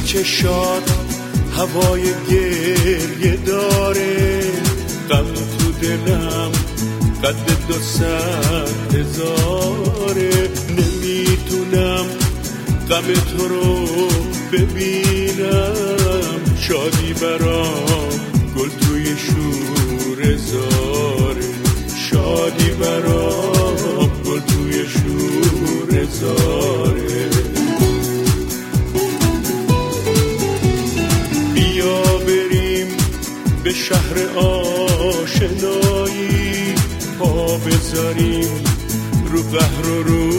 چشات هوای گریه داره، غم تو دلم قد 200,000. نمیتونم غم تو رو ببینم، شادی برام گل توی شوره زاره، شادی برام گل توی شوره زاره. بیا بریم به شهر آشنایی، پا بذاریم رو قهر و رو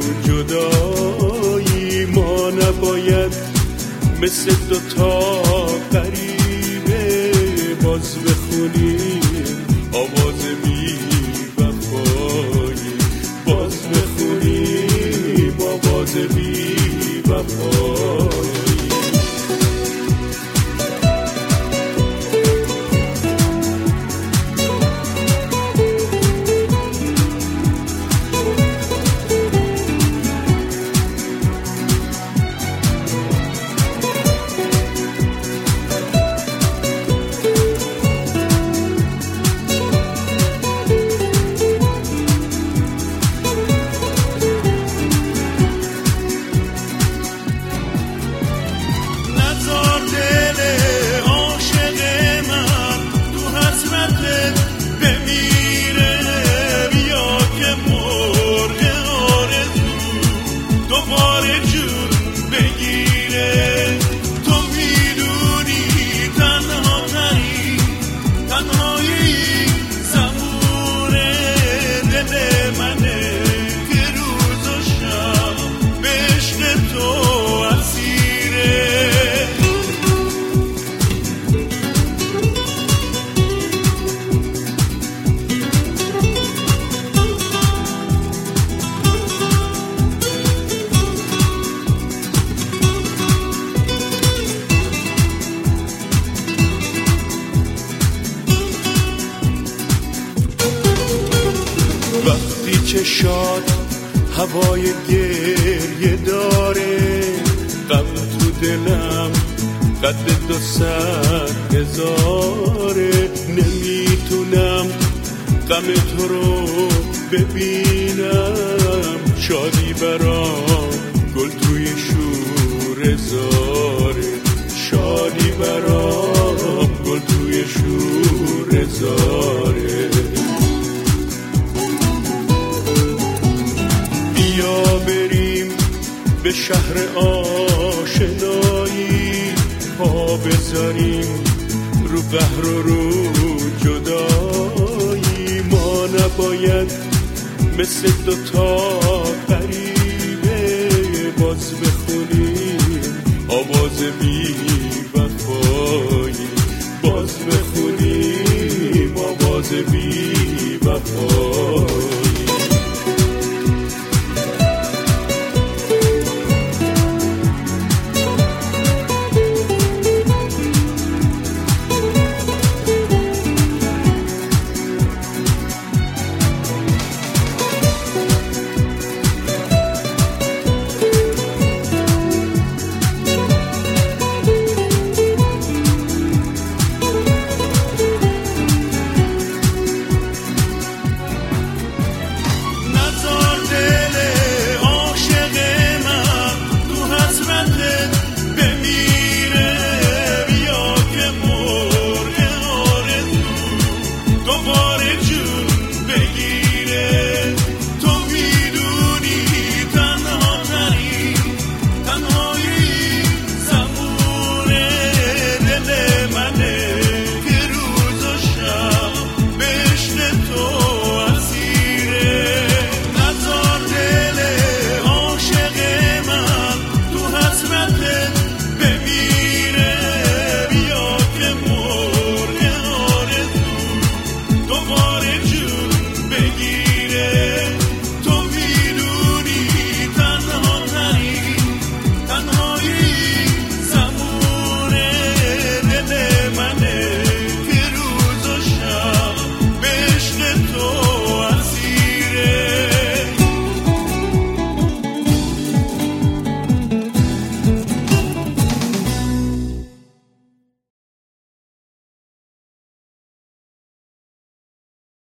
جدایی. ما نباید مثل دوتا غریبه باز بخونیم آواز بی وفایی، باز بخونیم آواز بی وفایی. وقتی چشات هوای گریه داره، غم تو دلم قد 200,000. نمیتونم غم تو رو ببینم، شادی برام گل توی شوره زاره، شادی برام گل توی شوره زاره. بیا بریم به شهر آشنایی، پا بذاریم رو قهر و رو جدایی. ما نباید مثل دوتا غریبه باز بخونیم آواز بی وفایی، باز بخونیم آواز بی وفایی.